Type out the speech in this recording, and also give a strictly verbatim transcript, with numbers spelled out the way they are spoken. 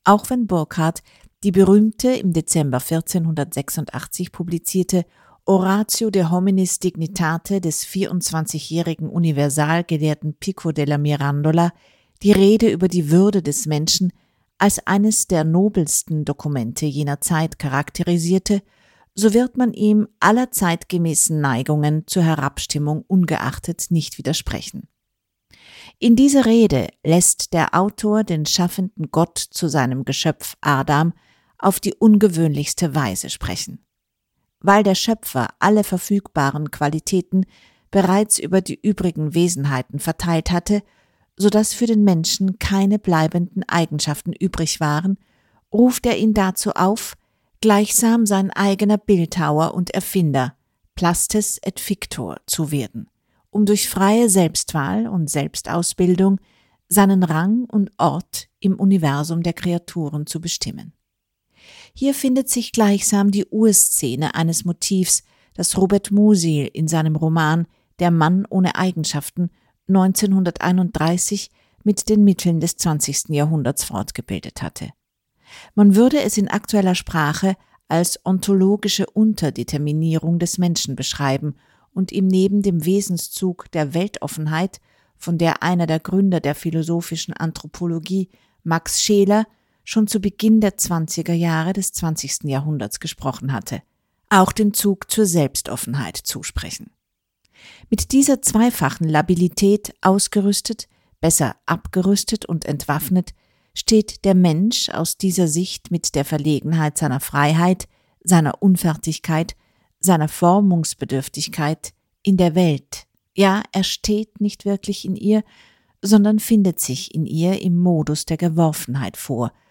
auch wenn Burckhardt die berühmte im Dezember vierzehnhundertsechsundachtzig publizierte Oratio de Hominis Dignitate des vierundzwanzigjährigen Universalgelehrten Pico della Mirandola, die Rede über die Würde des Menschen, als eines der nobelsten Dokumente jener Zeit charakterisierte, so wird man ihm aller zeitgemäßen Neigungen zur Herabstimmung ungeachtet nicht widersprechen. In dieser Rede lässt der Autor den schaffenden Gott zu seinem Geschöpf Adam auf die ungewöhnlichste Weise sprechen. Weil der Schöpfer alle verfügbaren Qualitäten bereits über die übrigen Wesenheiten verteilt hatte, so dass für den Menschen keine bleibenden Eigenschaften übrig waren, ruft er ihn dazu auf, gleichsam sein eigener Bildhauer und Erfinder, Plastes et Fictor, zu werden, um durch freie Selbstwahl und Selbstausbildung seinen Rang und Ort im Universum der Kreaturen zu bestimmen. Hier findet sich gleichsam die Urszene eines Motivs, das Robert Musil in seinem Roman Der Mann ohne Eigenschaften neunzehnhunderteinunddreißig mit den Mitteln des zwanzigsten Jahrhunderts fortgebildet hatte. Man würde es in aktueller Sprache als ontologische Unterdeterminierung des Menschen beschreiben und ihm neben dem Wesenszug der Weltoffenheit, von der einer der Gründer der philosophischen Anthropologie, Max Scheler, schon zu Beginn der zwanziger Jahre des zwanzigsten Jahrhunderts gesprochen hatte, auch den Zug zur Selbstoffenheit zusprechen. Mit dieser zweifachen Labilität ausgerüstet, besser abgerüstet und entwaffnet, steht der Mensch aus dieser Sicht mit der Verlegenheit seiner Freiheit, seiner Unfertigkeit, seiner Formungsbedürftigkeit in der Welt. Ja, er steht nicht wirklich in ihr, sondern findet sich in ihr im Modus der Geworfenheit vor,